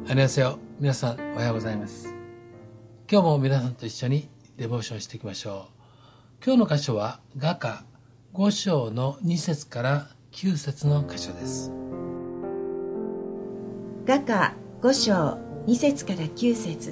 こんにちは。皆さんおはようございます。今日も皆さんと一緒にデボーションしていきましょう。今日の箇所は雅歌5章の2節から9節の箇所です。 雅歌5章2節から9節。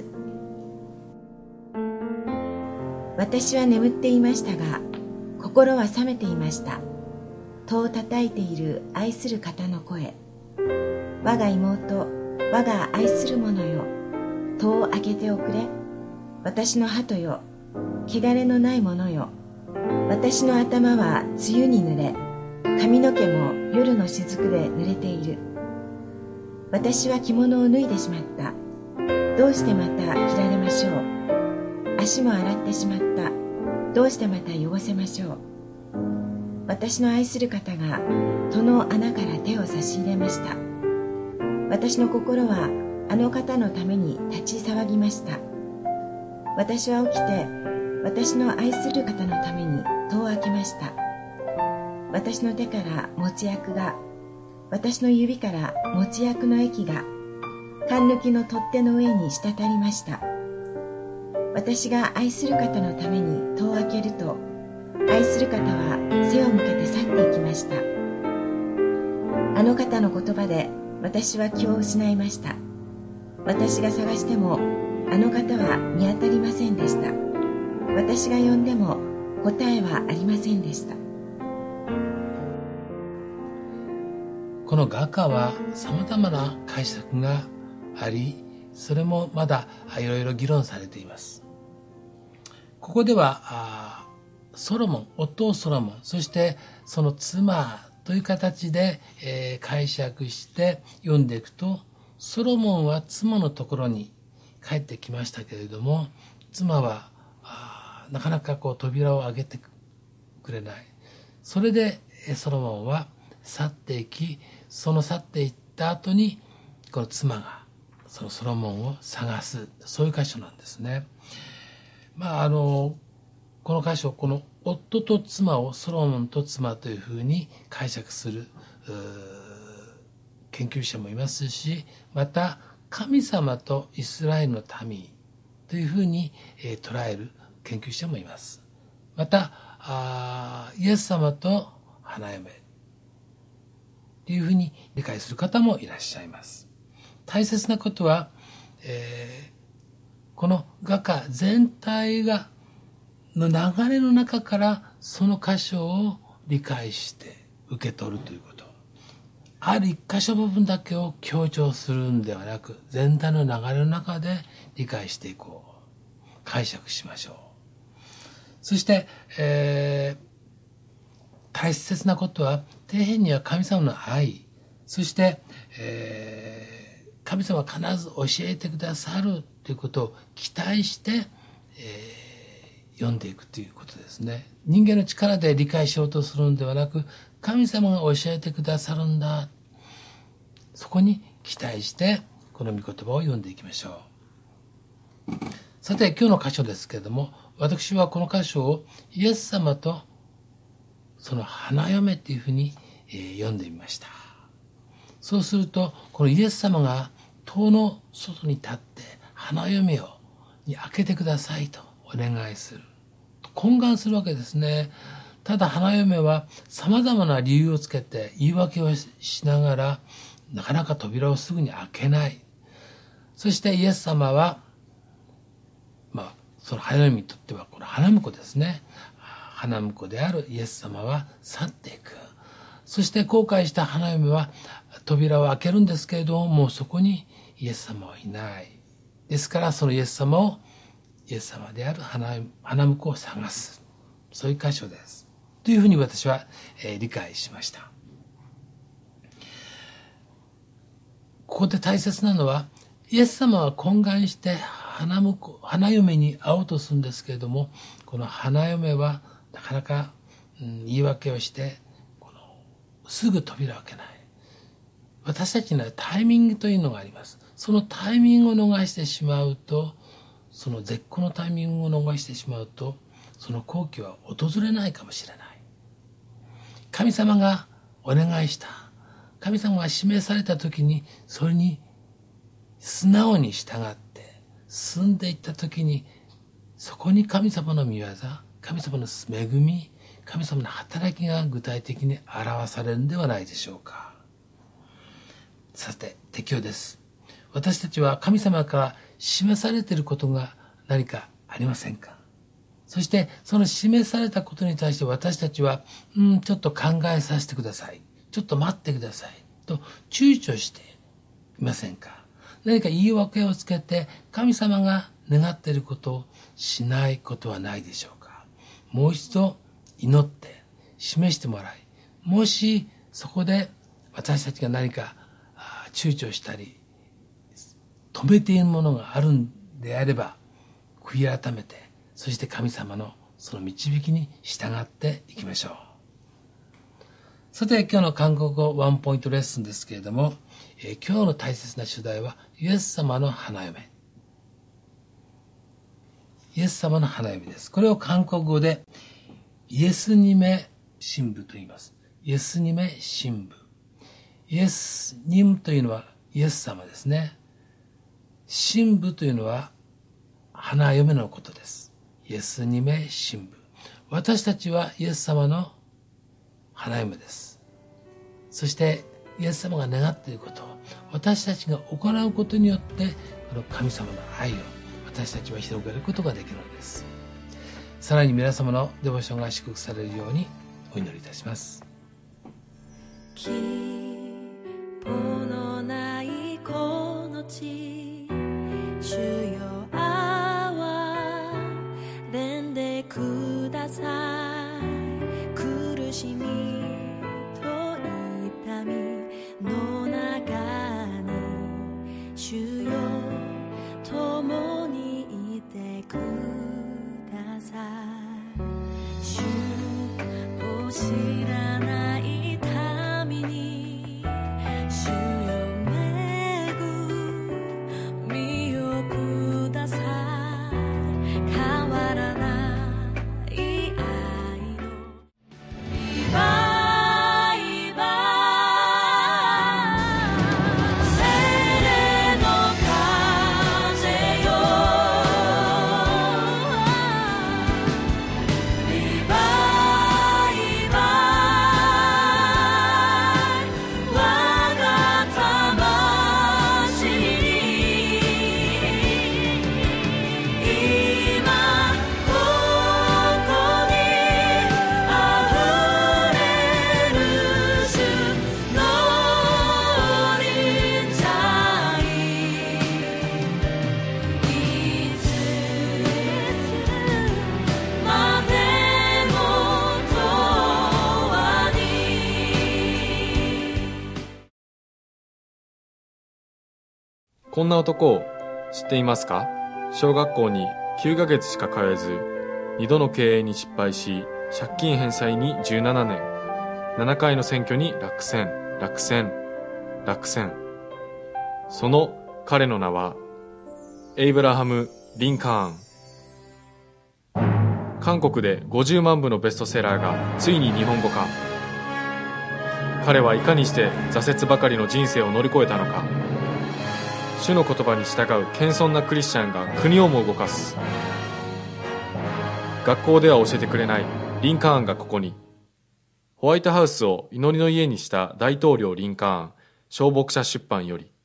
私は眠っていましたが心は覚めていました。戸を叩いている愛する方の声。我が妹、我が愛する者よ、戸を開けておくれ。私の鳩よ、汚れのない者よ。私の頭は梅雨に濡れ、髪の毛も夜の雫で濡れている。私は着物を脱いでしまった。どうしてまた着られましょう。足も洗ってしまった。どうしてまた汚せましょう。私の愛する方が戸の穴から手を差し入れました。私の心はあの方のために立ち騒ぎました。私は起きて私の愛する方のために戸を開けました。私の手から持薬が、私の指から持薬の液が缶抜きの取っ手の上に滴りました。私が愛する方のために戸を開けると、愛する方は背を向けて去っていきました。あの方の言葉で私は気を失いました。私が探してもあの方は見当たりませんでした。私が呼んでも答えはありませんでした。 この雅歌は様々な解釈があり、それもまだいろいろ議論されています。ここではソロモン、夫ソロモン、そしてその妻という形で、解釈して読んでいくと、ソロモンは妻のところに帰ってきましたけれども、妻はなかなか扉を開けてくれない。それでソロモンは去っていき、その去っていった後にこの妻がそのソロモンを探す、そういう箇所なんですね。この箇所、この夫と妻をソロモンと妻というふうに解釈する研究者もいますし、また神様とイスラエルの民というふうに捉える研究者もいます。またイエス様と花嫁というふうに理解する方もいらっしゃいます。大切なことは、この雅歌全体の流れの中からその箇所を理解して受け取るということ。ある一箇所部分だけを強調するんではなく、全体の流れの中で理解していこう。解釈しましょう。そして、大切なことは、底辺には神様の愛、そして、神様は必ず教えてくださるということを期待して、読んでいくということですね。人間の力で理解しようとするのではなく、神様が教えてくださるんだ。そこに期待してこの御言葉を読んでいきましょう。さて今日の箇所ですけれども、私はこの箇所をイエス様とその花嫁っていうふうに読んでみました。そうするとこのイエス様が戸の外に立って花嫁に開けてくださいとお願いする。懇願するわけですね。ただ花嫁は様々な理由をつけて言い訳をしながらなかなか扉をすぐに開けない。そしてイエス様はその花嫁にとってはこの花婿ですね。花婿であるイエス様は去っていく。そして後悔した花嫁は扉を開けるんですけれども、もうそこにイエス様はいない。ですからそのイエス様である花婿を探す。そういう箇所です。というふうに私は、理解しました。ここで大切なのは、イエス様は懇願して花嫁に会おうとするんですけれども、この花嫁はなかなか、言い訳をして、すぐ扉を開けない。私たちにはタイミングというのがあります。そのタイミングを逃してしまうと、その絶好のタイミングを逃してしまうと、その好機は訪れないかもしれない。神様がお願いした。神様が指名された時に、それに素直に従って進んでいったときに、そこに神様の御業、神様の恵み、神様の働きが具体的に表されるんではないでしょうか。さて、適用です。私たちは神様から示されていることが何かありませんか？そしてその示されたことに対して私たちは、ちょっと考えさせてください、ちょっと待ってくださいと躊躇していませんか？何か言い訳をつけて神様が願っていることをしないことはないでしょうか？もう一度祈って示してもらい、もしそこで私たちが何か躊躇したり止めているものがあるんであれば、悔い改めて、そして神様のその導きに従っていきましょう。さて、今日の韓国語ワンポイントレッスンですけれども、今日の大切な主題はイエス様の花嫁。イエス様の花嫁です。これを韓国語でイエスニメ神父と言います。イエスニメ神父。イエスニムというのはイエス様ですね。神父というのは花嫁のことです。イエスニメ神父。私たちはイエス様の花嫁です。そしてイエス様が願っていることを私たちが行うことによって、この神様の愛を私たちは広げることができるのです。さらに皆様のデボーションが祝福されるようにお祈りいたします。 希望のないこの地、主よ憐れんでください。苦しみと痛みの中に、主よ共にいてください。主を知らない民に、主よ恵みをください。変わらない愛のリバイバル、精霊の風よ、リバイバル、我が魂に今ここにあふれる主の臨在、いつまでも永遠に。 こんな男を知っていますか？小学校に9ヶ月しか通えず、2度の経営に失敗し、借金返済に17年、7回の選挙に落選。その彼の名は、エイブラハム・リンカーン。韓国で50万部のベストセラーがついに日本語化。彼はいかにして挫折ばかりの人生を乗り越えたのか。主の言葉に従う謙遜なクリスチャンが国をも動かす。学校では教えてくれないリンカーンがここに。ホワイトハウスを祈りの家にした大統領リンカーン、小牧者出版より。